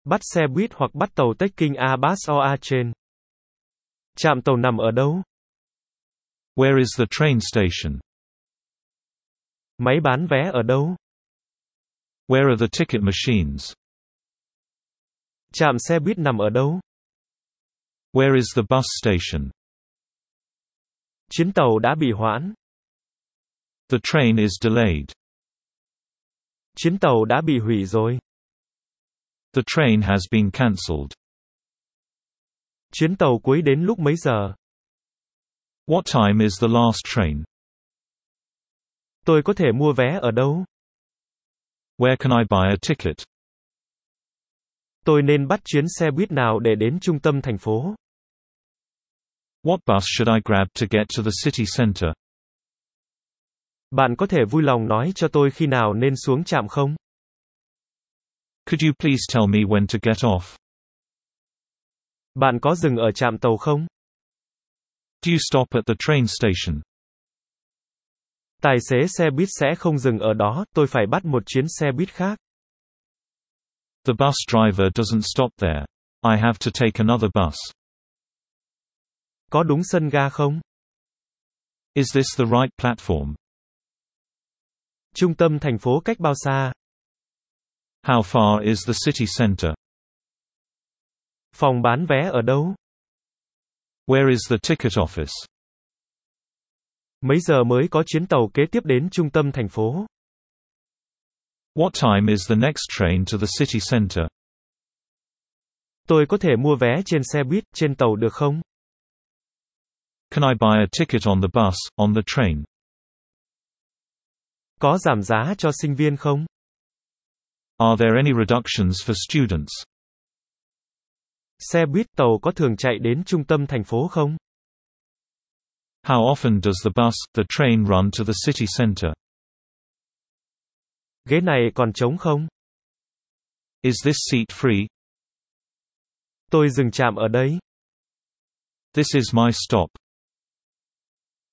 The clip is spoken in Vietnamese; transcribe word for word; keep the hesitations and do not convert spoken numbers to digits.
Bắt xe buýt hoặc bắt tàu taking a bus or a train. Trạm tàu nằm ở đâu? Where is the train station? Máy bán vé ở đâu? Where are the ticket machines? Trạm xe buýt nằm ở đâu? Where is the bus station? Chuyến tàu đã bị hoãn. The train is delayed. Chuyến tàu đã bị hủy rồi. The train has been cancelled. Chuyến tàu cuối đến lúc mấy giờ? What time is the last train? Tôi có thể mua vé ở đâu? Where can I buy a ticket? Tôi nên bắt chuyến xe buýt nào để đến trung tâm thành phố? What bus should I grab to get to the city center? Bạn có thể vui lòng nói cho tôi khi nào nên xuống trạm không? Could you please tell me when to get off? Bạn có dừng ở trạm tàu không? Do you stop at the train station? Tài xế xe buýt sẽ không dừng ở đó, tôi phải bắt một chuyến xe buýt khác. The bus driver doesn't stop there. I have to take another bus. Có đúng sân ga không? Is this the right platform? Trung tâm thành phố cách bao xa? How far is the city center? Phòng bán vé ở đâu? Where is the ticket office? Mấy giờ mới có chuyến tàu kế tiếp đến trung tâm thành phố? What time is the next train to the city center? Tôi có thể mua vé trên xe buýt, trên tàu được không? Can I buy a ticket on the bus, on the train? Có giảm giá cho sinh viên không? Are there any reductions for students? Xe buýt, tàu có thường chạy đến trung tâm thành phố không? How often does the bus, the train run to the city center? Ghế này còn trống không? Is this seat free? Tôi dừng trạm ở đây. This is my stop.